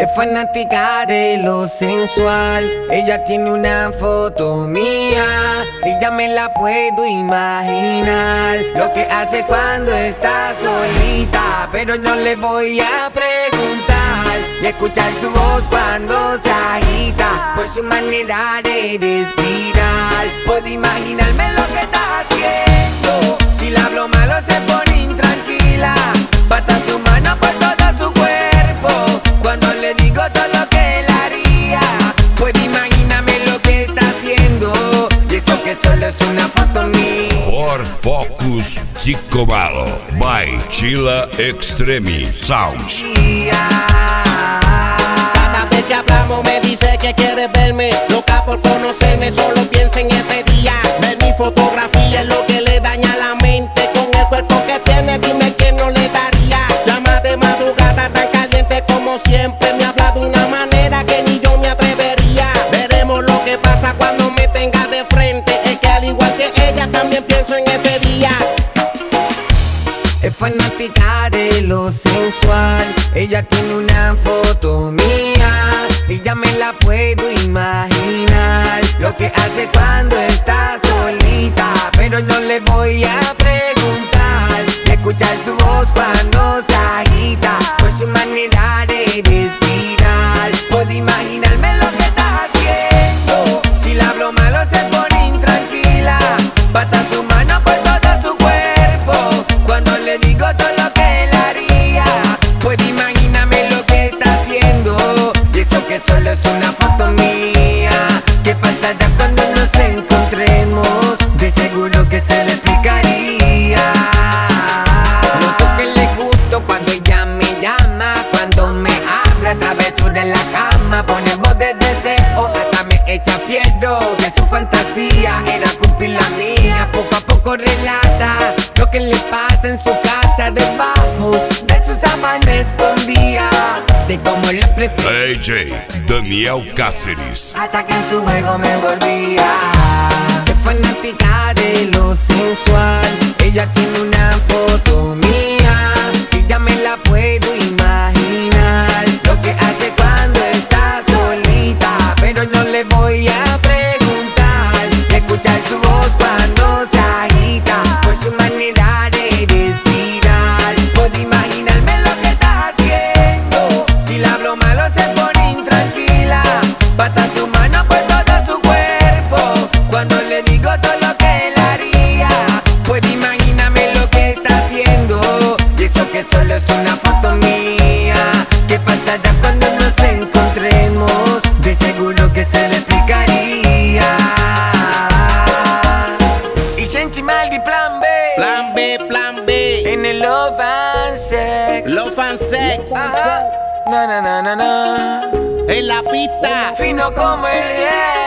Es fanática de lo sensual. Ella tiene una foto mía y ya me la puedo imaginar. Lo que hace cuando está solita, pero no le voy a preguntar. Y escuchar su voz cuando se agita, por su manera de respirar. Puedo imaginarme lo que está haciendo. Si le hablo malo se pone intranquila, pasa su mano por todo su cuerpo cuando le digo todo lo que él haría. Puedo imaginarme lo que está haciendo, y eso que solo es una foto mía. For Focus Zicobalo by Chila Extreme Sounds. Cada vez que hablamos me dice que quiere verme, loca por conocerme, solo piensa en ese día. Ver mi fotografía es lo que le daña la mente. Con el cuerpo que tiene, dime que no le daría. Llama de madrugada tan caliente como siempre, me habla de una manera que ni yo me atrevería. Veremos lo que pasa cuando me tenga de frente. Es que al igual que ella también pienso en ese día. Es fanática de lo sensual. Ella tiene una foto mía y ya me la puedo imaginar. Lo que hace cuando está solita, pero no le voy a preguntar. Y escuchar su voz cuando se agita, por su manera de respirar. Puedo imaginarme lo que está haciendo. Si le hablo malo se pone intranquila, pasa su mano por todo su cuerpo cuando le digo todo lo que él haría. Puedo imaginarme lo que está haciendo, y eso que solo es una foto mía. ¿Qué pasará cuando nos encontremos? De seguro que se le explicaría. Noto que le gusto cuando ella me llama, cuando me habla, travesura en la cama, pone voz de deseo, hasta me echa fierro. Que su fantasía era cumplir la mía. Poco a poco relata lo que le pasa en su casa, debajo de sus sábanas escondía, de cómo le prefiero. AJ Daniel Cáceres. Hasta que en su juego me envolvía. Es fanática de lo sensual. Ella tiene una foto mía y ya me la puedo imaginar. Lo que hace cuando está solita, pero no le voy a preguntar. Escuchar su voz cuando se agita, por su manera de respirar. Puedo imaginarme lo que está haciendo. Si le hablo malo se pone intranquila, pasa su mano por todo su cuerpo cuando le digo todo lo que él haría. Puedo imaginarme lo que está haciendo, y eso que solo es una foto mía. ¿Qué pasará cuando nos encontremos? De seguro que se le explicaría. Y Senti Maldi Plan B. Plan B, plan B. En el Love and Sex. Love and Sex. Ajá. Na na na na na. En la pista. Fino como el